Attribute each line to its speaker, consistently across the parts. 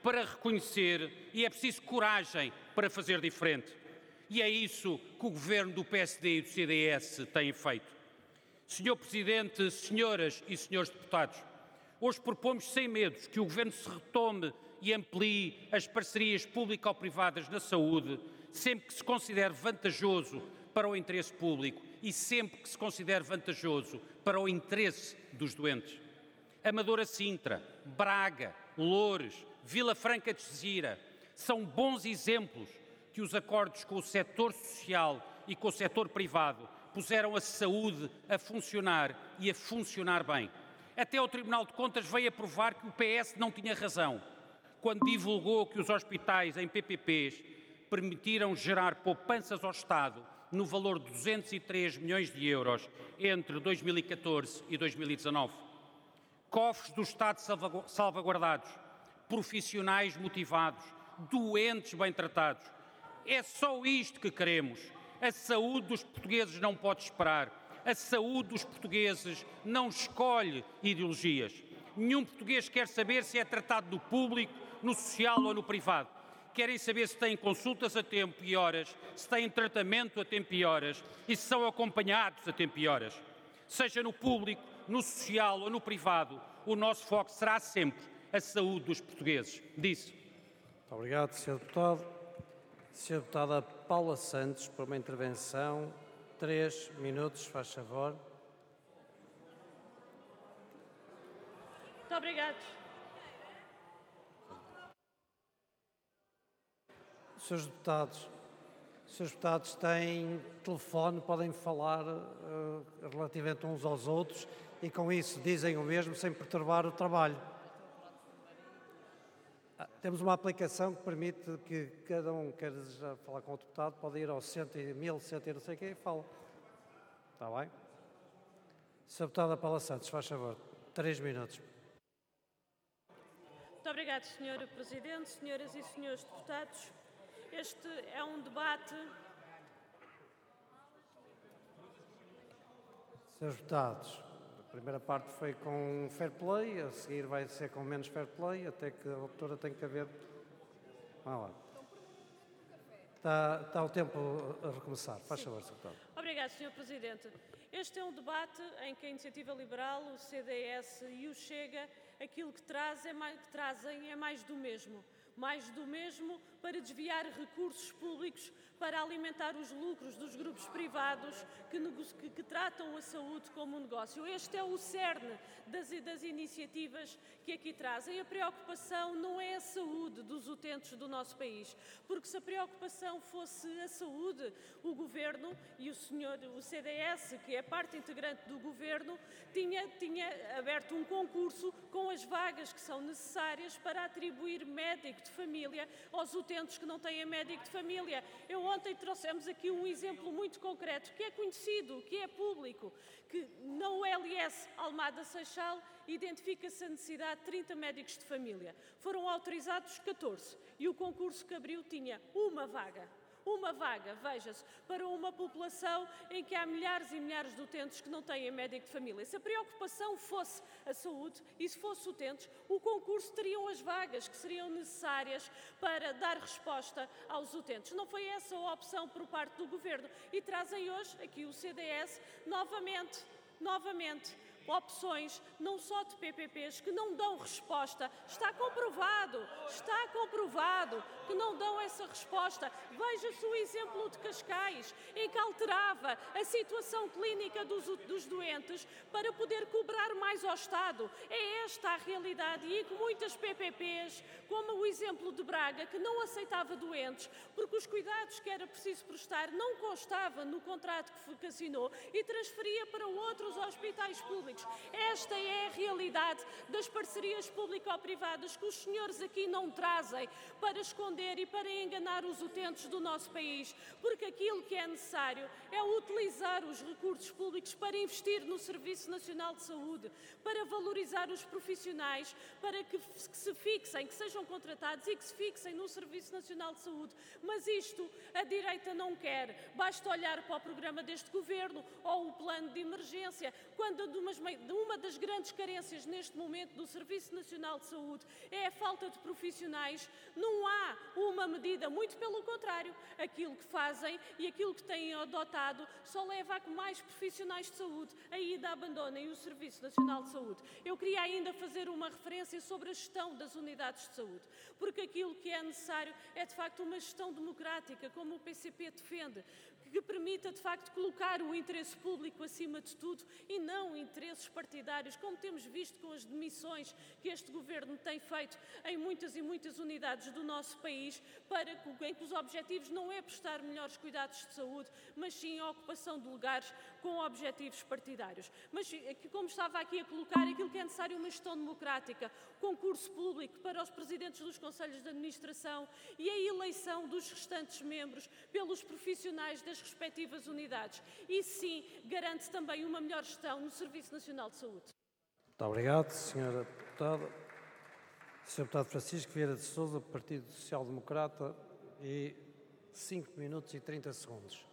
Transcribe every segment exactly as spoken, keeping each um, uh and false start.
Speaker 1: para reconhecer e é preciso coragem para fazer diferente. E é isso que o Governo do P S D e do C D S tem feito. senhor Presidente, senhoras e senhores deputados, hoje propomos sem medos que o Governo se retome e amplie as parcerias público-privadas na saúde, sempre que se considere vantajoso para o interesse público e sempre que se considere vantajoso para o interesse dos doentes. Amadora Sintra, Braga, Loures, Vila Franca de Xira são bons exemplos que os acordos com o setor social e com o setor privado puseram a saúde a funcionar e a funcionar bem. Até o Tribunal de Contas veio a provar que o P S não tinha razão quando divulgou que os hospitais em P P Ps permitiram gerar poupanças ao Estado no valor de duzentos e três milhões de euros entre dois mil e catorze e dois mil e dezanove. Cofres do Estado salvaguardados, profissionais motivados, doentes bem tratados. É só isto que queremos. A saúde dos portugueses não pode esperar. A saúde dos portugueses não escolhe ideologias. Nenhum português quer saber se é tratado no público, no social ou no privado. Querem saber se têm consultas a tempo e horas, se têm tratamento a tempo e horas e se são acompanhados a tempo e horas. Seja no público, no social ou no privado, o nosso foco será sempre a saúde dos portugueses. Disse.
Speaker 2: Muito obrigado, senhor Deputado. senhora Deputada Paula Santos, para uma intervenção. Três minutos, faz favor.
Speaker 3: Muito obrigado.
Speaker 2: senhores Deputados, senhores Deputados têm telefone, podem falar uh, relativamente uns aos outros e com isso dizem o mesmo sem perturbar o trabalho. Ah, temos uma aplicação que permite que cada um quer desejar falar com o deputado, pode ir ao cento e mil, cento e não sei o quê e fala. Está bem? senhora Deputada Paula Santos, faz favor, três minutos.
Speaker 3: Muito obrigado, senhor Presidente, senhoras e senhores deputados. Este é um debate...
Speaker 2: senhores Deputados, a primeira parte foi com fair play, a seguir vai ser com menos fair play, até que a doutora tem que haver... Vamos lá. Está, está o tempo a recomeçar. Faz
Speaker 3: Sim.
Speaker 2: favor, senhor Deputado.
Speaker 3: Obrigado, senhor Presidente. Este é um debate em que a Iniciativa Liberal, o C D S e o Chega, aquilo que, traz é mais, que trazem é mais do mesmo. Mais do mesmo para desviar recursos públicos para alimentar os lucros dos grupos privados que, que, que tratam a saúde como um negócio. Este é o cerne das, das iniciativas que aqui trazem. A preocupação não é a saúde dos utentes do nosso país, porque se a preocupação fosse a saúde, o Governo e o senhor, o C D S, que é parte integrante do Governo, tinha, tinha aberto um concurso com as vagas que são necessárias para atribuir médico de família aos utentes que não têm médico de família. Eu ontem trouxemos aqui um exemplo muito concreto, que é conhecido, que é público, que no L S Almada Seixal identifica-se a necessidade de trinta médicos de família. Foram autorizados catorze e o concurso que abriu tinha uma vaga. Uma vaga, veja-se, para uma população em que há milhares e milhares de utentes que não têm médico de família. Se a preocupação fosse a saúde e se fosse utentes, o concurso teriam as vagas que seriam necessárias para dar resposta aos utentes. Não foi essa a opção por parte do Governo e trazem hoje aqui o C D S novamente, novamente, opções não só de P P Ps que não dão resposta. Está comprovado, está comprovado que não dão essa resposta. Veja-se o exemplo de Cascais, em que alterava a situação clínica dos, dos doentes para poder cobrar mais ao Estado. É esta a realidade e que muitas P P Ps, como o exemplo de Braga, que não aceitava doentes porque os cuidados que era preciso prestar não constava no contrato que assinou e transferia para outros hospitais públicos. Esta é a realidade das parcerias público-privadas que os senhores aqui não trazem para esconder e para enganar os utentes do nosso país, porque aquilo que é necessário é utilizar os recursos públicos para investir no Serviço Nacional de Saúde, para valorizar os profissionais, para que se fixem, que sejam contratados e que se fixem no Serviço Nacional de Saúde. Mas isto a direita não quer. Basta olhar para o programa deste Governo ou o plano de emergência, quando de umas uma das grandes carências neste momento do Serviço Nacional de Saúde é a falta de profissionais profissionais, não há uma medida, muito pelo contrário, aquilo que fazem e aquilo que têm adotado só leva a que mais profissionais de saúde ainda abandonem o Serviço Nacional de Saúde. Eu queria ainda fazer uma referência sobre a gestão das unidades de saúde, porque aquilo que é necessário é de facto uma gestão democrática, como o P C P defende, que permita, de facto, colocar o interesse público acima de tudo e não interesses partidários, como temos visto com as demissões que este Governo tem feito em muitas e muitas unidades do nosso país, para que, em que os objetivos não é prestar melhores cuidados de saúde, mas sim a ocupação de lugares com objetivos partidários. Mas, como estava aqui a colocar, aquilo que é necessário é uma gestão democrática, concurso público para os presidentes dos conselhos de administração e a eleição dos restantes membros pelos profissionais das respectivas unidades. E sim, garante também uma melhor gestão no Serviço Nacional de Saúde.
Speaker 2: Muito obrigado, senhora Deputada. senhor Deputado Francisco Vieira de Sousa, Partido Social Democrata, e cinco minutos e trinta segundos.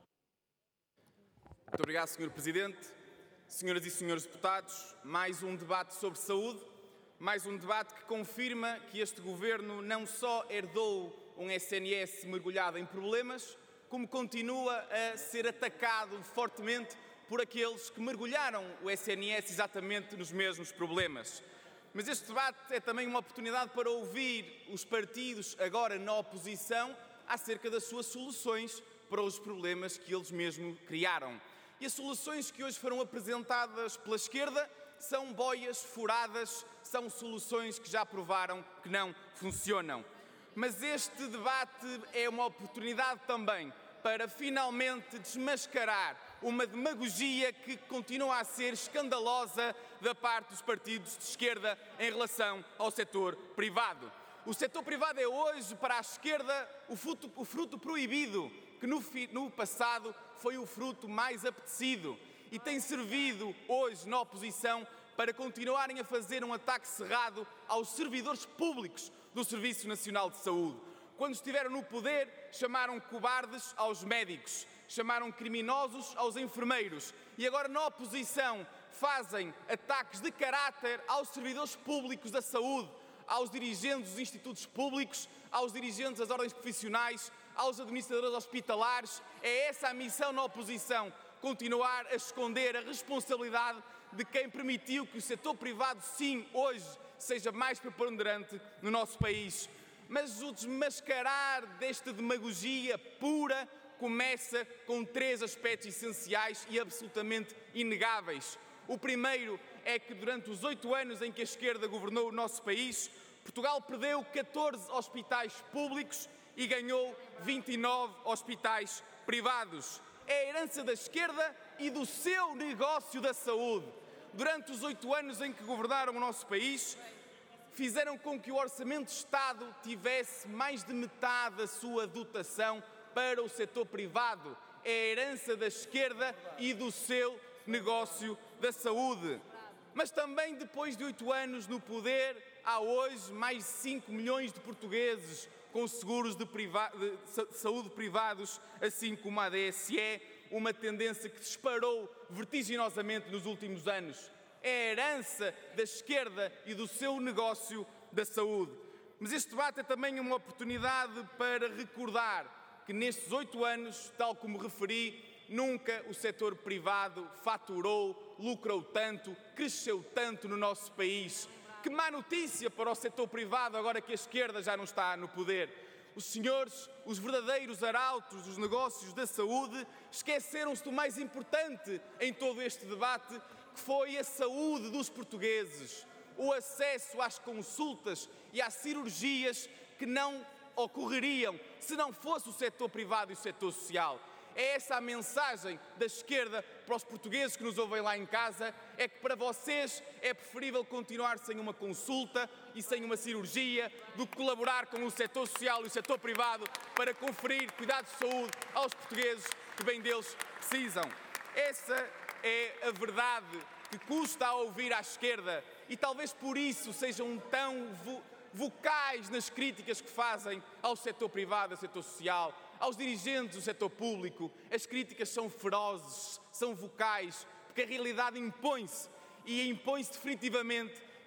Speaker 4: Muito obrigado, senhor Presidente. Senhoras e senhores deputados, mais um debate sobre saúde, mais um debate que confirma que este Governo não só herdou um S N S mergulhado em problemas, como continua a ser atacado fortemente por aqueles que mergulharam o S N S exatamente nos mesmos problemas. Mas este debate é também uma oportunidade para ouvir os partidos, agora na oposição, acerca das suas soluções para os problemas que eles mesmos criaram. E as soluções que hoje foram apresentadas pela esquerda são boias furadas, são soluções que já provaram que não funcionam. Mas este debate é uma oportunidade também para finalmente desmascarar uma demagogia que continua a ser escandalosa da parte dos partidos de esquerda em relação ao setor privado. O setor privado é hoje, para a esquerda, o fruto, o fruto proibido, que no, no passado foi o fruto mais apetecido e tem servido hoje na oposição para continuarem a fazer um ataque cerrado aos servidores públicos do Serviço Nacional de Saúde. Quando estiveram no poder, chamaram cobardes aos médicos, chamaram criminosos aos enfermeiros e agora na oposição fazem ataques de caráter aos servidores públicos da saúde, aos dirigentes dos institutos públicos, aos dirigentes das ordens profissionais, aos administradores hospitalares. É essa a missão na oposição, continuar a esconder a responsabilidade de quem permitiu que o setor privado, sim, hoje, seja mais preponderante no nosso país. Mas o desmascarar desta demagogia pura começa com três aspectos essenciais e absolutamente inegáveis. O primeiro é que durante os oito anos em que a esquerda governou o nosso país, Portugal perdeu catorze hospitais públicos e ganhou vinte e nove hospitais privados. É a herança da esquerda e do seu negócio da saúde. Durante os oito anos em que governaram o nosso país, fizeram com que o Orçamento de Estado tivesse mais de metade da sua dotação para o setor privado. É a herança da esquerda e do seu negócio da saúde. Mas também depois de oito anos no poder, há hoje mais de cinco milhões de portugueses com seguros de, priva- de saúde privados, assim como a D S E, uma tendência que disparou vertiginosamente nos últimos anos. É a herança da esquerda e do seu negócio da saúde. Mas este debate é também uma oportunidade para recordar que nestes oito anos, tal como referi, nunca o setor privado faturou, lucrou tanto, cresceu tanto no nosso país. Que má notícia para o setor privado agora que a esquerda já não está no poder. Os senhores, os verdadeiros arautos dos negócios da saúde, esqueceram-se do mais importante em todo este debate, que foi a saúde dos portugueses, o acesso às consultas e às cirurgias que não ocorreriam se não fosse o setor privado e o setor social. É essa a mensagem da esquerda para os portugueses que nos ouvem lá em casa, é que para vocês é preferível continuar sem uma consulta e sem uma cirurgia do que colaborar com o setor social e o setor privado para conferir cuidados de saúde aos portugueses que bem deles precisam. Essa é a verdade que custa a ouvir à esquerda e talvez por isso sejam tão vo- vocais nas críticas que fazem ao setor privado, ao setor social, aos dirigentes do setor público. As críticas são ferozes, são vocais, porque a realidade impõe-se e impõe-se definitivamente que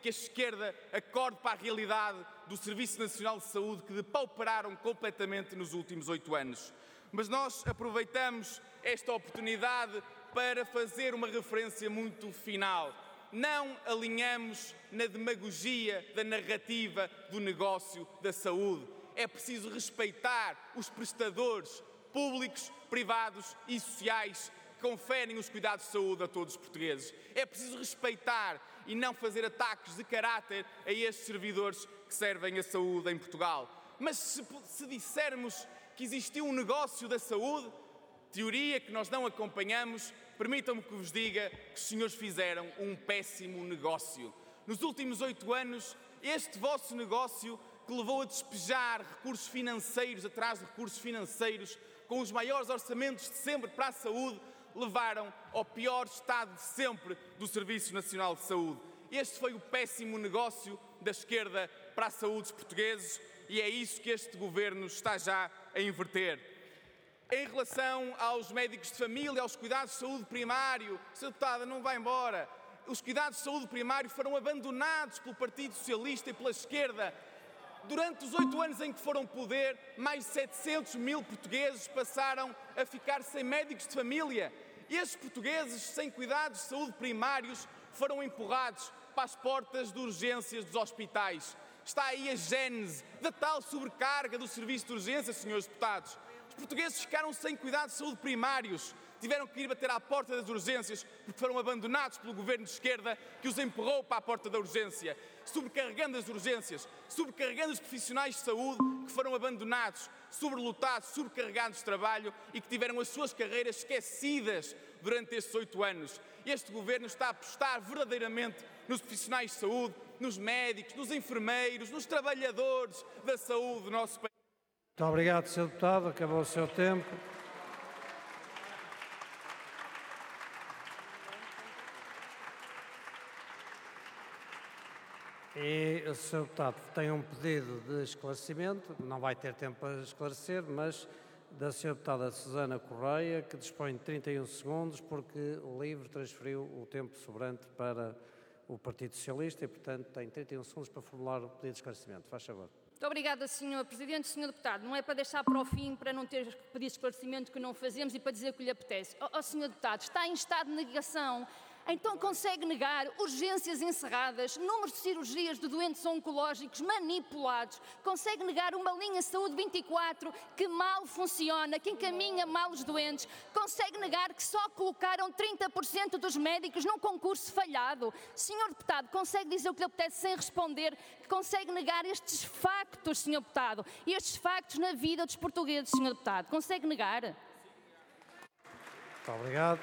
Speaker 4: que a esquerda acorde para a realidade do Serviço Nacional de Saúde que depauperaram completamente nos últimos oito anos. Mas nós aproveitamos esta oportunidade para fazer uma referência muito final. Não alinhamos na demagogia da narrativa do negócio da saúde. É preciso respeitar os prestadores públicos, privados e sociais que conferem os cuidados de saúde a todos os portugueses. É preciso respeitar e não fazer ataques de caráter a estes servidores que servem a saúde em Portugal. Mas se, se dissermos que existiu um negócio da saúde, teoria que nós não acompanhamos, permitam-me que vos diga que os senhores fizeram um péssimo negócio. Nos últimos oito anos, este vosso negócio que levou a despejar recursos financeiros atrás de recursos financeiros, com os maiores orçamentos de sempre para a saúde, levaram ao pior estado de sempre do Serviço Nacional de Saúde. Este foi o péssimo negócio da esquerda para a saúde dos portugueses e é isso que este governo está já a inverter. Em relação aos médicos de família, aos cuidados de saúde primário, senhora Deputada, não vai embora. Os cuidados de saúde primário foram abandonados pelo Partido Socialista e pela esquerda. Durante os oito anos em que foram poder, mais de setecentos mil portugueses passaram a ficar sem médicos de família. E estes portugueses sem cuidados de saúde primários foram empurrados para as portas de urgências dos hospitais. Está aí a gênese da tal sobrecarga do serviço de urgências, senhores deputados. Os portugueses ficaram sem cuidados de saúde primários. Tiveram que ir bater à porta das urgências porque foram abandonados pelo governo de esquerda que os empurrou para a porta da urgência, sobrecarregando as urgências, sobrecarregando os profissionais de saúde que foram abandonados, sobrelotados, sobrecarregados de trabalho e que tiveram as suas carreiras esquecidas durante estes oito anos. Este governo está a apostar verdadeiramente nos profissionais de saúde, nos médicos, nos enfermeiros, nos trabalhadores da saúde do nosso país.
Speaker 2: Muito obrigado, senhor Deputado. Acabou o seu tempo. E o senhor Deputado tem um pedido de esclarecimento, não vai ter tempo para esclarecer, mas da senhora Deputada Susana Correia, que dispõe de trinta e um segundos, porque o LIVRE transferiu o tempo sobrante para o Partido Socialista e, portanto, tem trinta e um segundos para formular o pedido de esclarecimento. Faz favor.
Speaker 5: Muito obrigada, senhor Presidente. senhor Deputado, não é para deixar para o fim, para não ter pedido de esclarecimento que não fazemos e para dizer o que lhe apetece. Ó, oh, senhor Deputado, está em estado de negação. Então consegue negar urgências encerradas, números de cirurgias de doentes oncológicos manipulados, consegue negar uma linha Saúde vinte e quatro que mal funciona, que encaminha mal os doentes, consegue negar que só colocaram trinta por cento dos médicos num concurso falhado. Senhor Deputado, consegue dizer o que lhe apetece sem responder, consegue negar estes factos, senhor Deputado, e estes factos na vida dos portugueses, senhor Deputado, consegue negar?
Speaker 2: Muito obrigado.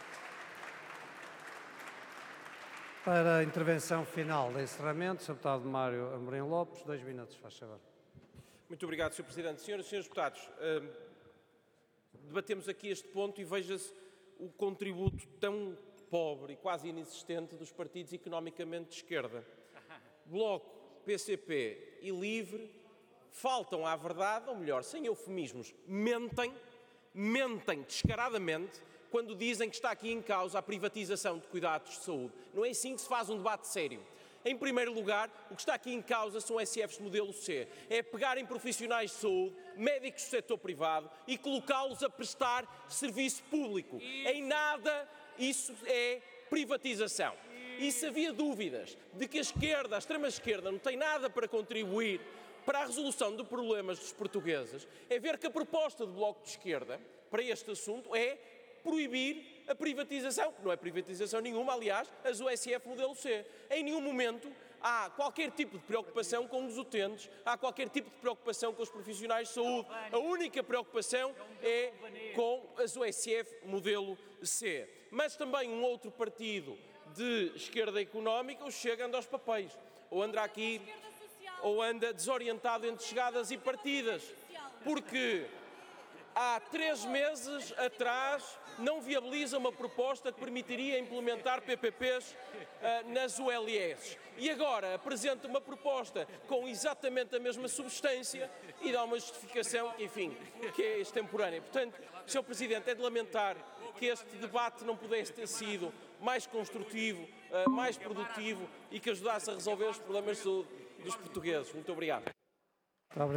Speaker 2: Para a intervenção final de encerramento, senhor Deputado Mário Amorim Lopes, dois minutos, faz favor.
Speaker 6: Muito obrigado, senhor Presidente. Senhoras e senhores deputados, uh, debatemos aqui este ponto e veja-se o contributo tão pobre e quase inexistente dos partidos economicamente de esquerda. Bloco, P C P e LIVRE faltam à verdade, ou melhor, sem eufemismos, mentem, mentem descaradamente, quando dizem que está aqui em causa a privatização de cuidados de saúde. Não é assim que se faz um debate sério. Em primeiro lugar, o que está aqui em causa são S Fs de modelo C. É pegarem profissionais de saúde, médicos do setor privado e colocá-los a prestar serviço público. Isso. Em nada isso é privatização. E se havia dúvidas de que a esquerda, a extrema-esquerda, não tem nada para contribuir para a resolução de problemas dos portugueses, é ver que a proposta do Bloco de Esquerda para este assunto é proibir a privatização, que não é privatização nenhuma, aliás, as U S F modelo C. Em nenhum momento há qualquer tipo de preocupação com os utentes, há qualquer tipo de preocupação com os profissionais de saúde. A única preocupação é com as U S F modelo C. Mas também um outro partido de esquerda económica, o Chega, anda aos papéis. Ou anda aqui, ou anda desorientado entre chegadas e partidas. Porque há três meses atrás não viabiliza uma proposta que permitiria implementar P P Ps uh, nas U L S. E agora apresenta uma proposta com exatamente a mesma substância e dá uma justificação, enfim, que é extemporânea. Portanto, senhor Presidente, é de lamentar que este debate não pudesse ter sido mais construtivo, mais produtivo e que ajudasse a resolver os problemas de saúde dos portugueses. Muito obrigado.